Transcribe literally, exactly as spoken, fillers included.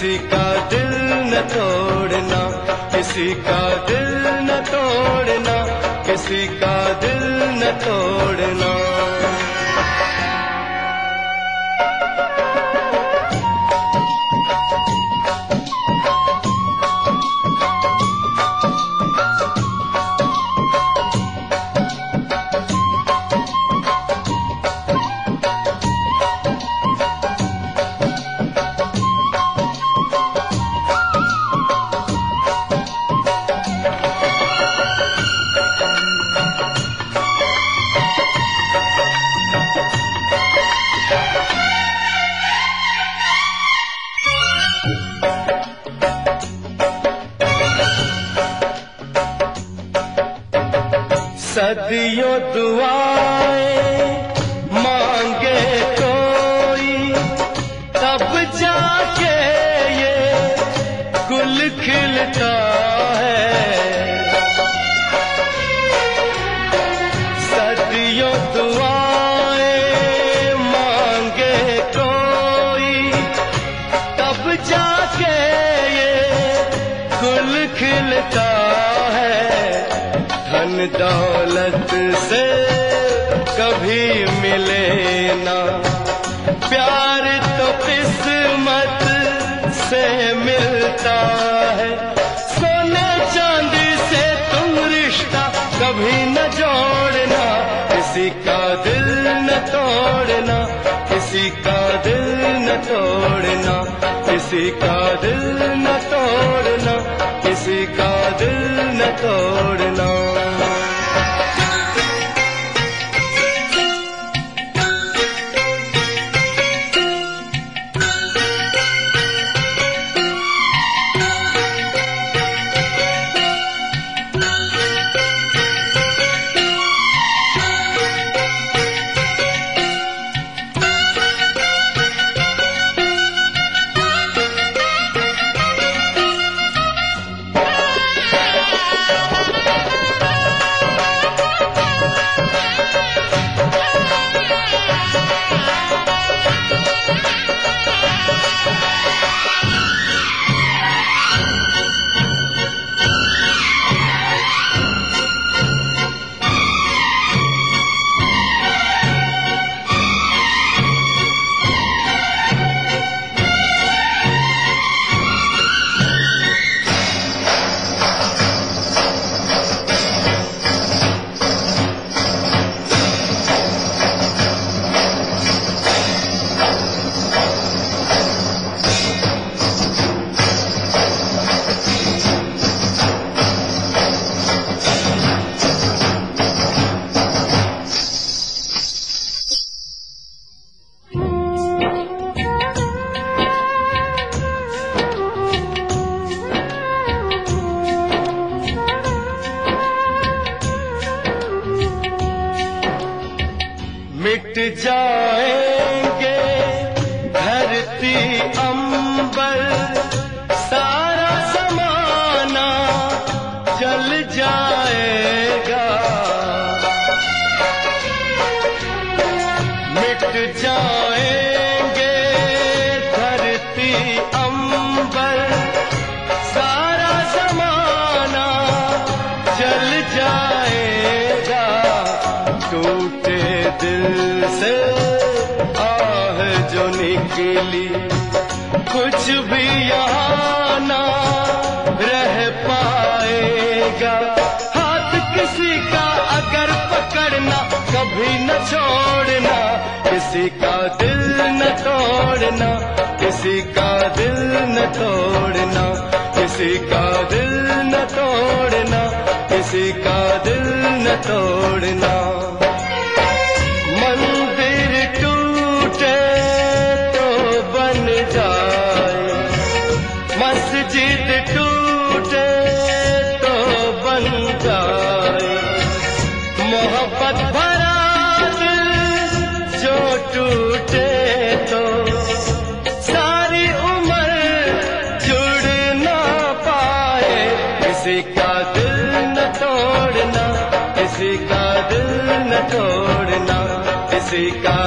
किसी का दिल न तोड़ना, किसी का दिल न तोड़ना, किसी का दिल न तोड़ना। सदियों दुआएं मांगे कोई, तब जाके ये गुल खिलता है। सदियों दुआएं मांगे कोई, तब जाके ये गुल खिलता है। धन दौलत से कभी मिले ना, प्यार तो किस्मत से मिलता है। सोने चांदी से तुम रिश्ता कभी न जोड़ना, किसी का दिल न तोड़ना, किसी का दिल न तोड़ना, किसी का दिल न तोड़ना, किसी का दिल न तोड़ना। मिट जाएंगे धरती अंबर, सारा ज़माना जल जाएगा। मिट जाएंगे धरती अंबर, सारा ज़माना जल जाएगा। टूटे दिल से आह जो निकली, कुछ भी यहाँ ना रह पाएगा। हाथ किसी का अगर पकड़ना, कभी न छोड़ना, किसी का दिल न तोड़ना, किसी का दिल न तोड़ना, किसी का दिल न तोड़ना, किसी का दिल न तोड़ना। मंदिर टूटे तो बन जाए, मस्जिद टूटे तो बन जाए। मोहब्बत भरा दिल जो टूटे तो सारी उम्र जुड़ ना पाए। किसी का दिल न तोड़ना, किसी का दिल न तोड़ना, किसी का